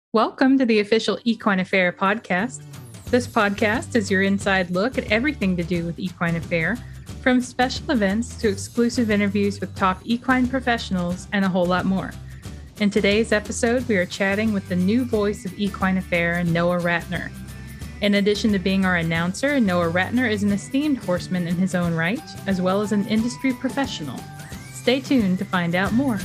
Welcome to the official Equine Affair podcast. This podcast is your inside look at everything to do with Equine Affair, from special events to exclusive interviews with top equine professionals and a whole lot more. In today's episode, we are chatting with the new voice of Equine Affair, Noah Ratner. In addition to being our announcer, Noah Ratner is an esteemed horseman in his own right, as well as an industry professional. Stay tuned to find out more.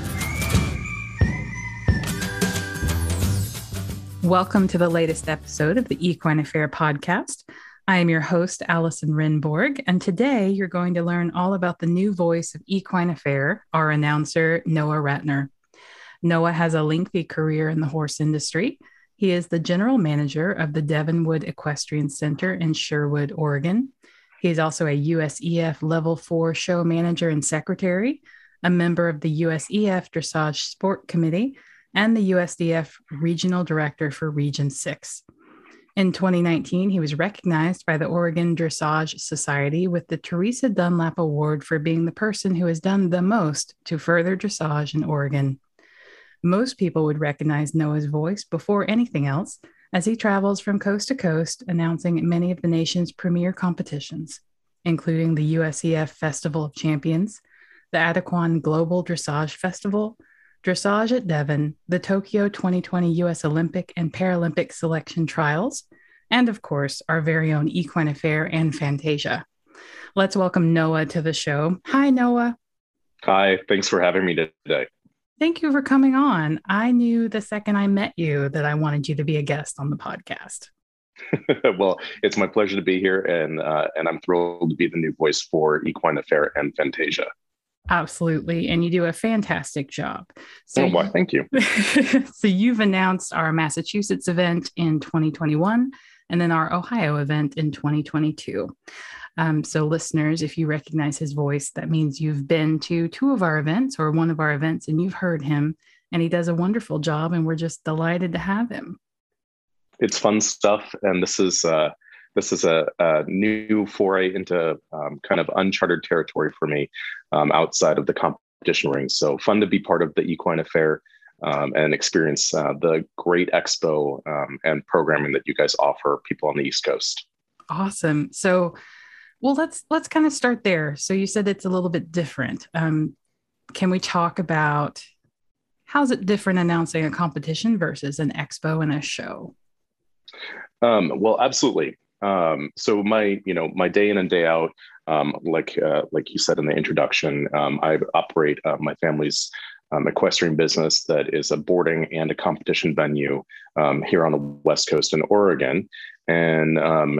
Welcome to the latest episode of the Equine Affair podcast. I am your host, Allison Rinborg, and today you're going to learn all about the new voice of Equine Affair, our announcer, Noah Ratner. Noah has a lengthy career in the horse industry. He is the general manager of the Devonwood Equestrian Center in Sherwood, Oregon. He is also a USEF Level 4 show manager and secretary, a member of the USEF Dressage Sport Committee, and the USDF Regional Director for Region 6. In 2019, he was recognized by the Oregon Dressage Society with the Teresa Dunlap Award for being the person who has done the most to further dressage in Oregon. Most people would recognize Noah's voice before anything else, as he travels from coast to coast announcing many of the nation's premier competitions, including the USEF Festival of Champions, the Adequan Global Dressage Festival, Dressage at Devon, the Tokyo 2020 U.S. Olympic and Paralympic Selection Trials, and of course, our very own Equine Affair and Fantasia. Let's welcome Noah to the show. Hi, Noah. Hi, thanks for having me today. Thank you for coming on. I knew the second I met you that I wanted you to be a guest on the podcast. Well, it's my pleasure to be here, and I'm thrilled to be the new voice for Equine Affair and Fantasia. Absolutely. And you do a fantastic job. So thank you. So you've announced our Massachusetts event in 2021 and then our Ohio event in 2022. So listeners, if you recognize his voice, that means you've been to two of our events or one of our events and you've heard him, and he does a wonderful job, and we're just delighted to have him. It's fun stuff. And this is a new foray into kind of uncharted territory for me outside of the competition ring. So fun to be part of the Equine Affair and experience the great expo and programming that you guys offer people on the East Coast. Awesome. So, well, let's kind of start there. So you said it's a little bit different. Can we talk about how's it different announcing a competition versus an expo and a show? Well, absolutely. So my day in and day out, like you said in the introduction, I operate my family's equestrian business that is a boarding and a competition venue here on the West Coast in Oregon, and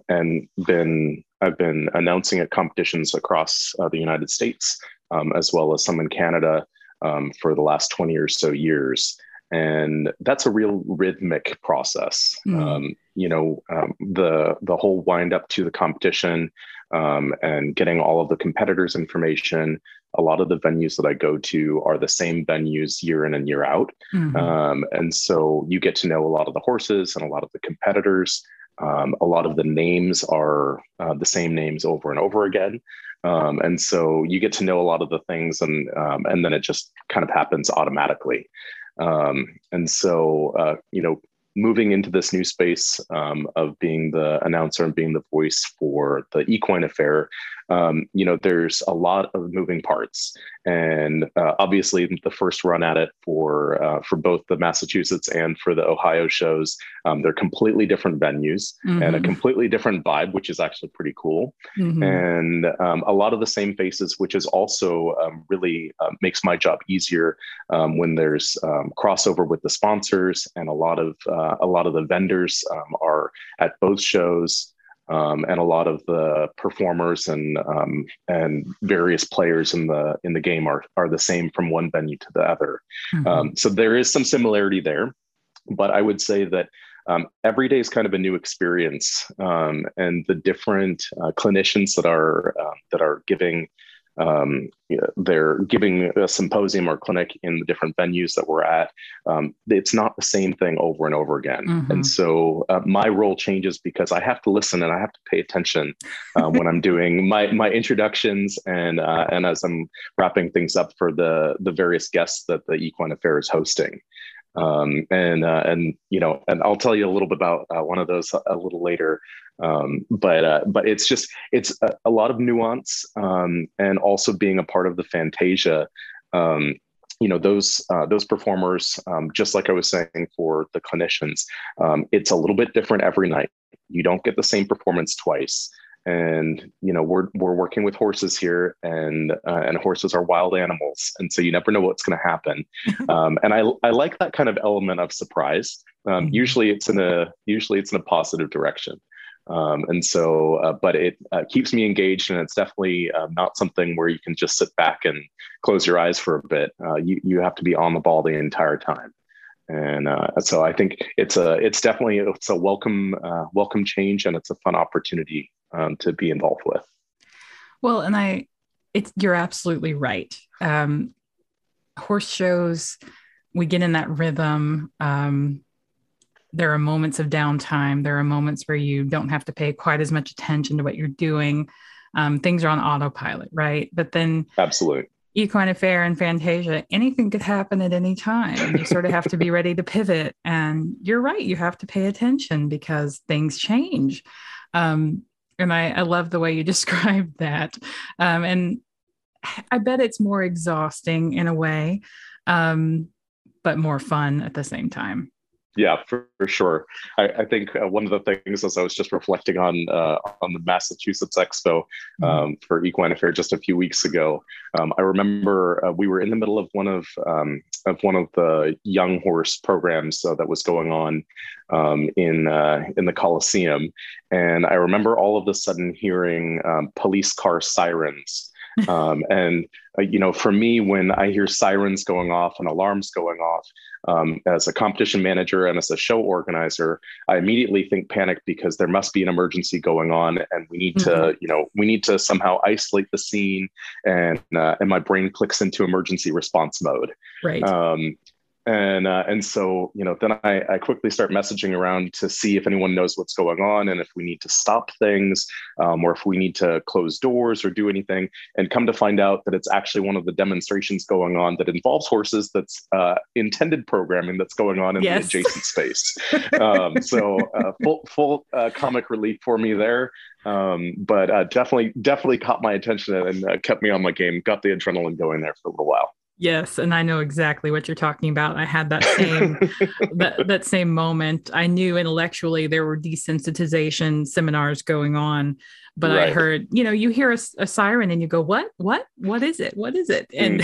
I've been announcing at competitions across the United States as well as some in Canada for the last 20 or so years. And that's a real rhythmic process. The whole wind up to the competition and getting all of the competitors' information. A lot of the venues that I go to are the same venues year in and year out. And so you get to know a lot of the horses and a lot of the competitors. A lot of the names are the same names over and over again. And so you get to know a lot of the things, and then it just kind of happens automatically. And so, moving into this new space of being the announcer and being the voice for the Equine Affair, there's a lot of moving parts. And obviously, the first run at it for both the Massachusetts and for the Ohio shows, they're completely different venues and a completely different vibe, which is actually pretty cool. And a lot of the same faces, which is also really makes my job easier when there's crossover with the sponsors, and a lot of the vendors are at both shows. And a lot of the performers and various players in the game are the same from one venue to the other. So there is some similarity there, but I would say that every day is kind of a new experience, and the different clinicians that are giving. They're giving a symposium or clinic in the different venues that we're at. It's not the same thing over and over again. And so my role changes because I have to listen and I have to pay attention when I'm doing my introductions and as I'm wrapping things up for the various guests that the Equine Affair is hosting. And I'll tell you a little bit about one of those a little later. But it's a lot of nuance, and also being a part of the Fantasia. Those performers, just like I was saying for the clinicians, it's a little bit different every night. You don't get the same performance twice. And we're working with horses here, and horses are wild animals, and so you never know what's going to happen. And I like that kind of element of surprise. Usually it's in a positive direction. But it keeps me engaged, and it's definitely not something where you can just sit back and close your eyes for a bit. You have to be on the ball the entire time. And so I think it's definitely a welcome change, and it's a fun opportunity to be involved with. Well, and you're absolutely right. Horse shows, we get in that rhythm. There are moments of downtime. There are moments where you don't have to pay quite as much attention to what you're doing. Things are on autopilot, right? But then absolutely. Equine Affaire and Fantasia, anything could happen at any time. You sort of have to be ready to pivot. And you're right, you have to pay attention because things change. And I love the way you described that. And I bet it's more exhausting in a way, but more fun at the same time. Yeah, for sure. I think one of the things, as I was just reflecting on the Massachusetts Expo for Equine Affaire just a few weeks ago, I remember we were in the middle of one of the young horse programs that was going on in the Coliseum, and I remember all of a sudden hearing police car sirens. For me, when I hear sirens going off and alarms going off, as a competition manager and as a show organizer, I immediately think panic, because there must be an emergency going on, and we need to somehow isolate the scene, and my brain clicks into emergency response mode. Right. And so, then I quickly start messaging around to see if anyone knows what's going on, and if we need to stop things, or if we need to close doors or do anything, and come to find out that it's actually one of the demonstrations going on that involves horses, that's intended programming that's going on in the adjacent space. So full comic relief for me there. But definitely caught my attention and kept me on my game, got the adrenaline going there for a little while. Yes, and I know exactly what you're talking about. I had that same that same moment. I knew intellectually there were desensitization seminars going on, but right. I heard, you hear a siren and you go, what is it? What is it? And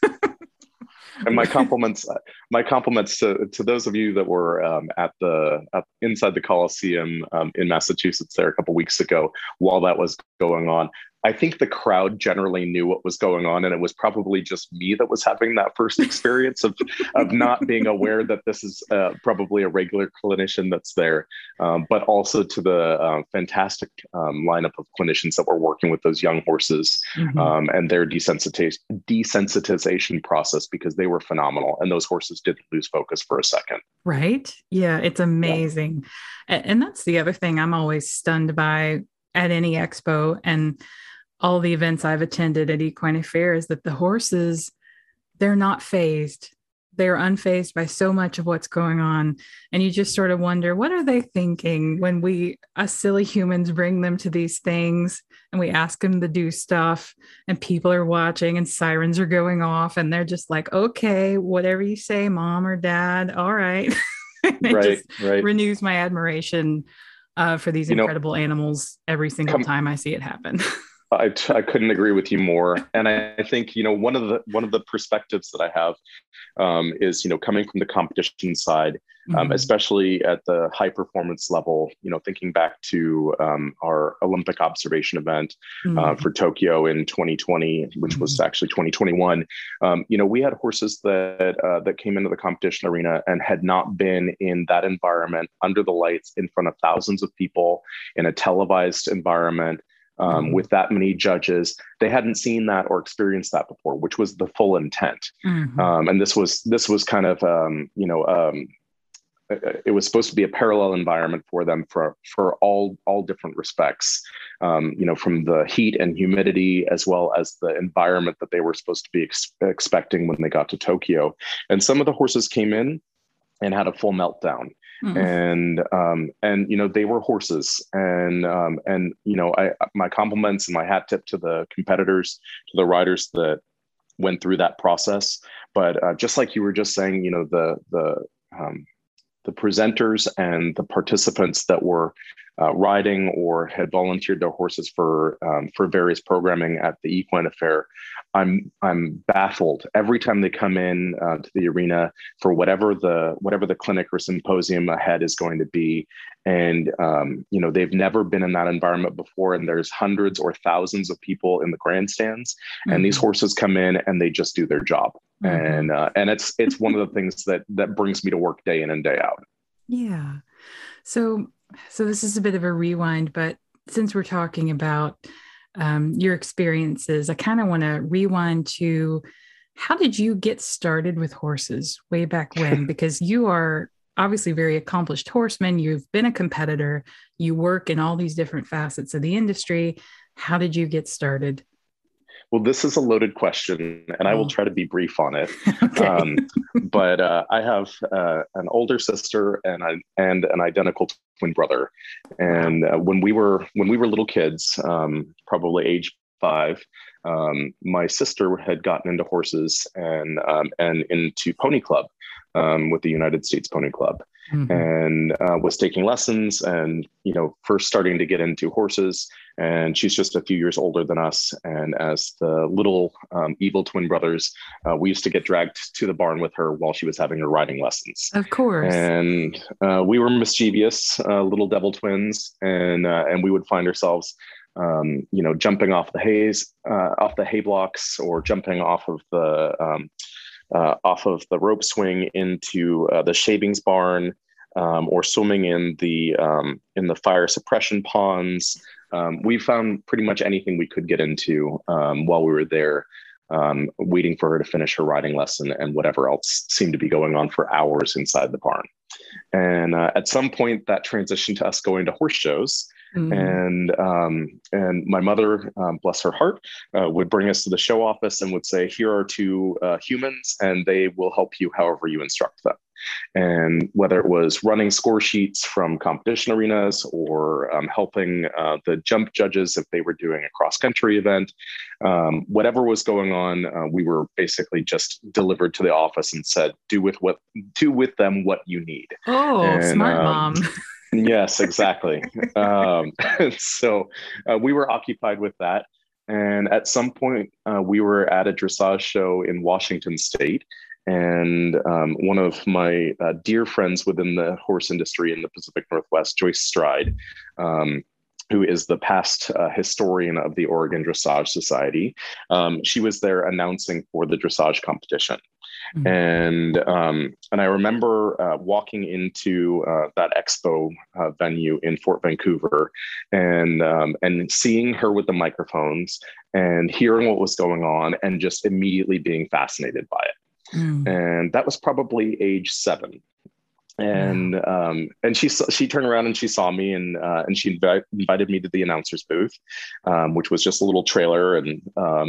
and my compliments to those of you that were inside the Coliseum in Massachusetts there a couple weeks ago while that was going on. I think the crowd generally knew what was going on, and it was probably just me that was having that first experience of not being aware that this is probably a regular clinician that's there, but also to the fantastic lineup of clinicians that were working with those young horses, and their desensitization process, because they were phenomenal, and those horses didn't lose focus for a second. Right? Yeah, it's amazing. Yeah. And that's the other thing I'm always stunned by at any expo and all the events I've attended at Equine Affaire, is that the horses, they're not fazed. They're unfazed by so much of what's going on. And you just sort of wonder, what are they thinking when we, us silly humans, bring them to these things and we ask them to do stuff, and people are watching and sirens are going off, and they're just like, okay, whatever you say, mom or dad. All right. It just renews my admiration for these incredible animals every single time I see it happen. I couldn't agree with you more. And I think, one of the perspectives that I have is, coming from the competition side, especially at the high performance level, thinking back to our Olympic observation event for Tokyo in 2020, which was actually 2021. We had horses that came into the competition arena and had not been in that environment, under the lights, in front of thousands of people, in a televised environment. With that many judges. They hadn't seen that or experienced that before, which was the full intent. And this was kind of, it was supposed to be a parallel environment for them for all different respects, from the heat and humidity, as well as the environment that they were supposed to be expecting when they got to Tokyo. And some of the horses came in and had a full meltdown. Mm. And they were horses, and my compliments and my hat tip to the competitors, to the riders that went through that process. But just like you were just saying, the presenters and the participants that were riding or had volunteered their horses for various programming at the Equine Affair, I'm baffled every time they come in to the arena for whatever the clinic or symposium ahead is going to be, and they've never been in that environment before, and there's hundreds or thousands of people in the grandstands, mm-hmm. and these horses come in and they just do their job, mm-hmm. and it's one of the things that brings me to work day in and day out. Yeah. So this is a bit of a rewind, but since we're talking about your experiences, I kind of want to rewind to, how did you get started with horses way back when? Because you are obviously a very accomplished horseman. You've been a competitor. You work in all these different facets of the industry. How did you get started? Well, this is a loaded question, and I will try to be brief on it. Okay. But I have an older sister and an identical twin brother. And when we were little kids, probably age 5, my sister had gotten into horses and into Pony Club with the United States Pony Club. Mm-hmm. And was taking lessons and, first starting to get into horses. And she's just a few years older than us. And as the little evil twin brothers, we used to get dragged to the barn with her while she was having her riding lessons. Of course. And we were mischievous little devil twins. And we would find ourselves, jumping off the hay blocks, or jumping off of the rope swing into the shavings barn, or swimming in the fire suppression ponds. We found pretty much anything we could get into while we were there, waiting for her to finish her riding lesson and whatever else seemed to be going on for hours inside the barn. And at some point, that transitioned to us going to horse shows. Mm-hmm. And my mother, bless her heart, would bring us to the show office and would say, "Here are 2 humans, and they will help you however you instruct them." And whether it was running score sheets from competition arenas, or helping the jump judges if they were doing a cross-country event, whatever was going on, we were basically just delivered to the office and said, do with them what you need. Oh, smart mom. Yes, exactly. So we were occupied with that. And at some point, we were at a dressage show in Washington State. And one of my dear friends within the horse industry in the Pacific Northwest, Joyce Stride, who is the past historian of the Oregon Dressage Society, she was there announcing for the dressage competition. Mm-hmm. And I remember walking into that expo venue in Fort Vancouver, and seeing her with the microphones and hearing what was going on, and just immediately being fascinated by it. Mm. And that was probably age 7. And she turned around and she saw me, and she invited me to the announcer's booth, which was just a little trailer. And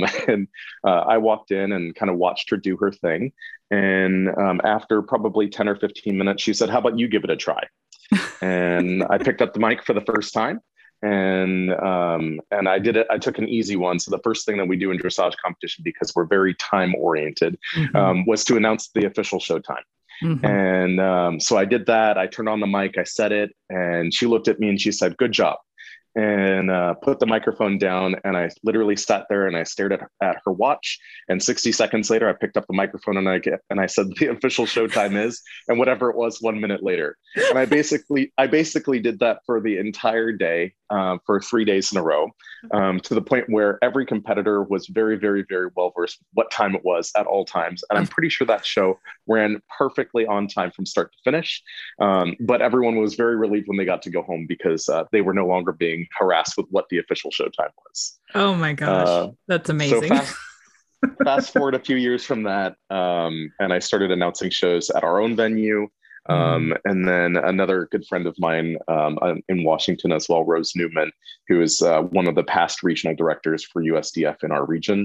I walked in and kind of watched her do her thing. And after probably 10 or 15 minutes, she said, "How about you give it a try?" And I picked up the mic for the first time. And I did it. I took an easy one. So the first thing that we do in dressage competition, because we're very time oriented, mm-hmm. Was to announce the official show time. Mm-hmm. And so I did that. I turned on the mic, I said it, and she looked at me and she said, "Good job," and put the microphone down. And I literally sat there and I stared at her watch. And 60 seconds later, I picked up the microphone and I said, "The official showtime is," and whatever it was 1 minute later. And I basically did that for the entire day, for 3 days in a row, to the point where every competitor was very, very, very well versed what time it was at all times. And I'm pretty sure that show ran perfectly on time from start to finish. But everyone was very relieved when they got to go home, because they were no longer being harassed with what the official showtime was. Oh my gosh, that's amazing. So fast forward a few years from that, and I started announcing shows at our own venue. And then another good friend of mine in Washington as well, Rose Newman, who is one of the past regional directors for USDF in our region.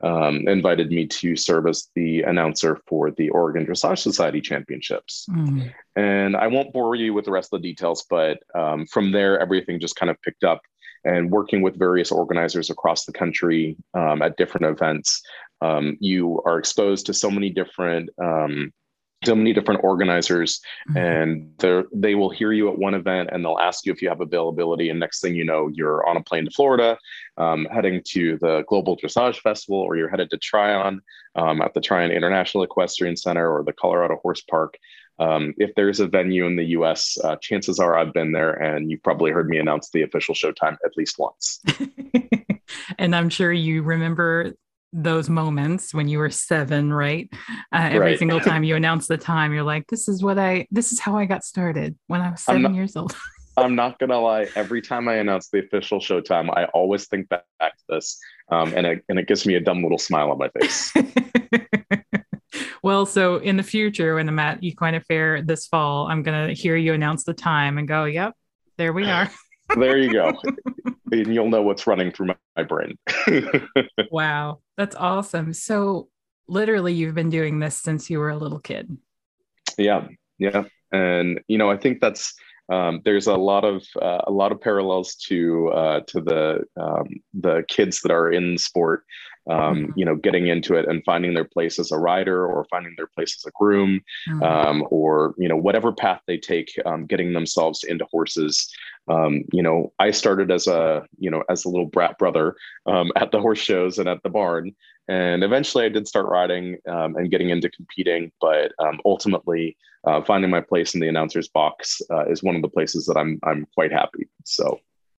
invited me to serve as the announcer for the Oregon Dressage Society Championships. And I won't bore you with the rest of the details, but from there, everything just kind of picked up. And working with various organizers across the country at different events, you are exposed to so many different organizers, and they will hear you at one event and they'll ask you if you have availability. And next thing you know, you're on a plane to Florida, heading to the Global Dressage Festival, or you're headed to Tryon at the Tryon International Equestrian Center or the Colorado Horse Park. If there's a venue in the US, chances are I've been there, and you've probably heard me announce the official showtime at least once. And I'm sure you remember those moments when you were 7, right? Every single time you announce the time, you're like, this is how I got started when I was 7 years old. I'm not going to lie. Every time I announce the official showtime, I always think back to this. And it gives me a dumb little smile on my face. Well, so in the future, when I'm at Equine Affair this fall, I'm going to hear you announce the time and go, yep, there we are. There you go. And you'll know what's running through my brain. Wow, that's awesome. So literally you've been doing this since you were a little kid. Yeah. And, I think that's, there's a lot of parallels to the kids that are in sport, getting into it and finding their place as a rider, or finding their place as a groom, or, whatever path they take, getting themselves into horses. I started as a little brat brother, at the horse shows and at the barn. And eventually I did start riding, and getting into competing, but ultimately finding my place in the announcer's box is one of the places that I'm quite happy. So